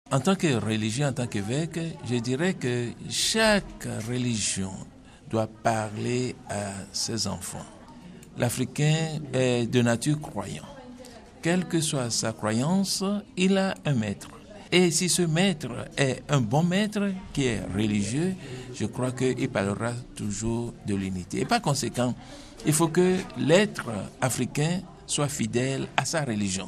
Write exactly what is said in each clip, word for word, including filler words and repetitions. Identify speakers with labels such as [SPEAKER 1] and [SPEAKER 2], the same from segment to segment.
[SPEAKER 1] En tant que religieux, en tant qu'évêque, je dirais que chaque religion doit parler à ses enfants. L'Africain est de nature croyant. Quelle que soit sa croyance, il a un maître. Et si ce maître est un bon maître qui est religieux, je crois qu'il parlera toujours de l'unité. Et par conséquent, il faut que l'être africain soit fidèle à sa religion.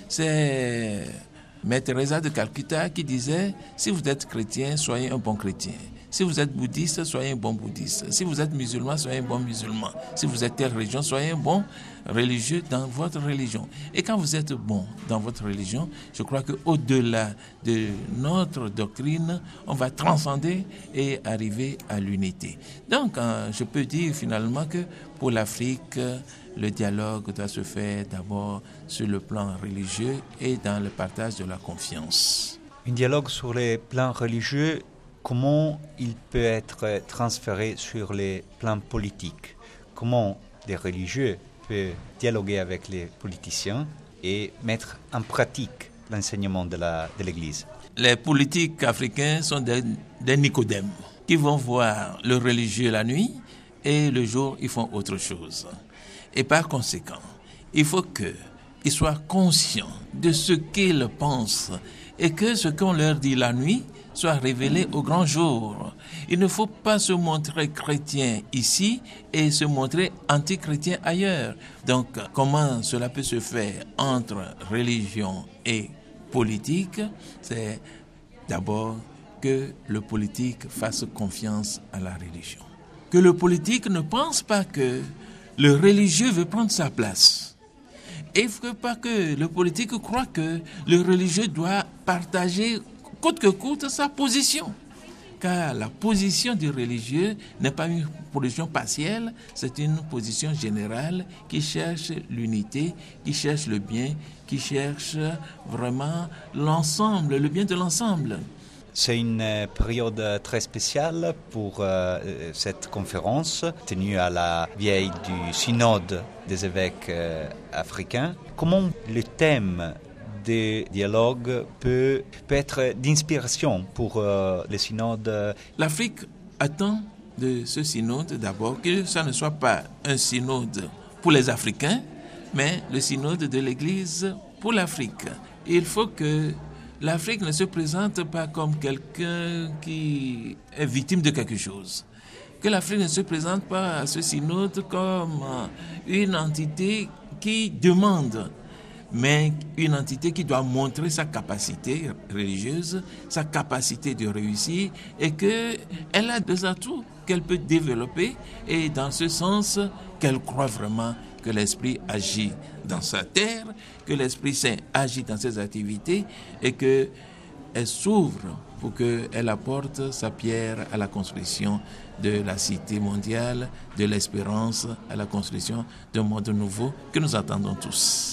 [SPEAKER 1] C'est Mère Teresa de Calcutta qui disait « Si vous êtes chrétien, soyez un bon chrétien. Si vous êtes bouddhiste, soyez un bon bouddhiste. Si vous êtes musulman, soyez un bon musulman. Si vous êtes telle religion, soyez un bon religieux dans votre religion. » Et quand vous êtes bon dans votre religion, je crois qu'au-delà de notre doctrine, on va transcender et arriver à l'unité. Donc, euh, je peux dire finalement que pour l'Afrique, le dialogue doit se faire d'abord sur le plan religieux et dans le partage de la confiance.
[SPEAKER 2] Un dialogue sur les plans religieux, comment il peut être transféré sur les plans politiques? Comment les religieux peuvent dialoguer avec les politiciens et mettre en pratique l'enseignement de, la, de l'Église?
[SPEAKER 1] Les politiques africains sont des, des Nicodèmes qui vont voir le religieux la nuit et le jour, ils font autre chose. Et par conséquent, il faut qu'ils soient conscients de ce qu'ils pensent et que ce qu'on leur dit la nuit soit révélé au grand jour. Il ne faut pas se montrer chrétien ici et se montrer anti-chrétien ailleurs. Donc, comment cela peut se faire entre religion et politique? C'est d'abord que le politique fasse confiance à la religion. Que le politique ne pense pas que le religieux veut prendre sa place. Et il ne faut pas que le politique croit que le religieux doit partager coûte que coûte sa position. Car la position du religieux n'est pas une position partielle, c'est une position générale qui cherche l'unité, qui cherche le bien, qui cherche vraiment l'ensemble, le bien de l'ensemble.
[SPEAKER 2] C'est une période très spéciale pour euh, cette conférence tenue à la veille du synode des évêques euh, africains. Comment le thème des dialogues peut, peut être d'inspiration pour euh, le synode?
[SPEAKER 1] L'Afrique attend de ce synode d'abord que ça ne soit pas un synode pour les Africains, mais le synode de l'Église pour l'Afrique. Il faut que l'Afrique ne se présente pas comme quelqu'un qui est victime de quelque chose. Que l'Afrique ne se présente pas à ce synode comme une entité qui demande, mais une entité qui doit montrer sa capacité religieuse, sa capacité de réussir et qu'elle a des atouts qu'elle peut développer et dans ce sens qu'elle croit vraiment que l'Esprit agit dans sa terre, que l'Esprit Saint agit dans ses activités et qu'elle s'ouvre pour qu'elle apporte sa pierre à la construction de la cité mondiale, de l'espérance, à la construction d'un monde nouveau que nous attendons tous.